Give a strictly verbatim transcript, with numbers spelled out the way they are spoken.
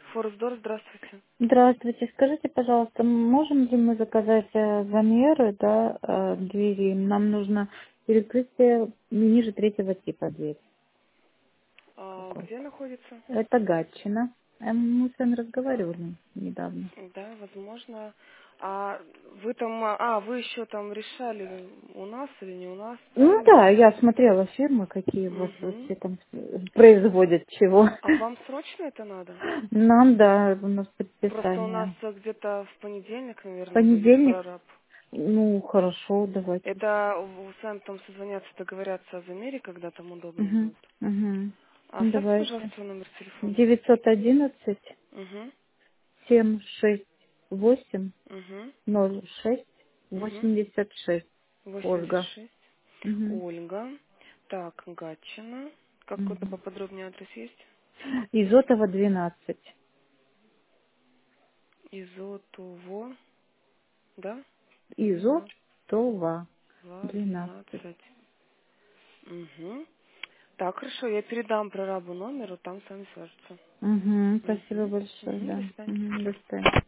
Форсдор, здравствуйте. Здравствуйте. Скажите, пожалуйста, можем ли мы заказать э, замеры, да, э, двери? Нам нужно перекрытие не ниже третьего типа дверь. А, Такой. где находится? Это Гатчина. Э, Мы с вами разговаривали недавно. Да, возможно. А вы там, а, вы еще там решали, у нас или не у нас, Ну правильно? да, я смотрела фирмы, какие вот, вот Угу. все там э, производят чего. А вам срочно это надо? Нам, да, у нас Просто у нас предписание. э, где-то в понедельник, наверное, выйдет Понедельник? прораб. Ну, хорошо, давайте. Это в- с вами там созвоняться, договорятся о замере, когда там удобно Угу, будет. угу. А оставьте, Давайте. пожалуйста, свой номер телефона. девятьсот одиннадцать Угу. семь шесть восемь Угу. ноль шесть Угу. восемьдесят шесть. восемьдесят Ольга. шесть. Мгм. Ольга. Так, Гатчина. Какой-то Мгм. поподробнее адрес есть? Изотова двенадцать. Изотово, да? двенадцать, Изотова двенадцать. двенадцать. Угу. Так, хорошо, я передам прорабу номеру, там с вами свяжутся. Угу. Спасибо Угу. большое, Угу, до да. свидания. Угу. До свидания.